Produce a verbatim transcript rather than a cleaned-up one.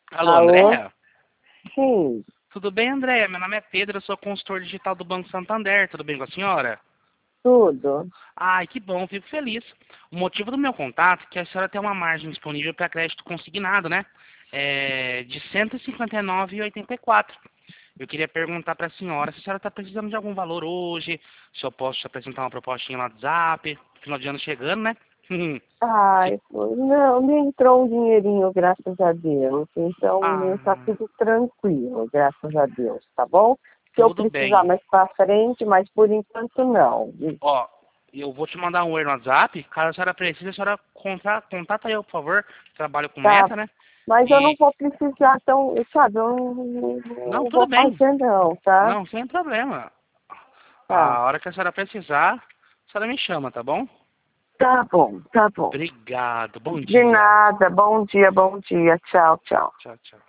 Alô, Alô? Andréa? Sim, Tudo bem, Andréa? Meu nome é Pedro, eu sou consultor digital do Banco Santander. Tudo bem com a senhora? tudo. Ai, que bom, fico feliz. O motivo do meu contato é que a senhora tem uma margem disponível para crédito consignado, né? É, de cento e cinquenta e nove reais e oitenta e quatro centavos. Eu queria perguntar para a senhora se a senhora está precisando de algum valor hoje, se eu posso te apresentar uma propostinha no WhatsApp, final de ano chegando, né? Se- Ai, pô, não, me entrou um dinheirinho, graças a Deus. Então, está Ah, tudo tranquilo, graças a Deus, tá bom? Se eu tudo precisar bem. mais para frente, mas por enquanto não. Ó, eu vou te mandar um oi no WhatsApp. Caso a senhora precise, a senhora conta, contata eu, por favor. Trabalho com Tá, meta, né? mas eu não E. vou precisar tão, sabe, eu não, não- Não, não tudo vou bem. fazer não, tá? Não, sem problema. Tá, A hora que a senhora precisar, a senhora me chama, tá bom? tá bom, tá bom. Obrigado. Bom De dia. nada, bom dia, bom dia, tchau, tchau. Tchau, tchau.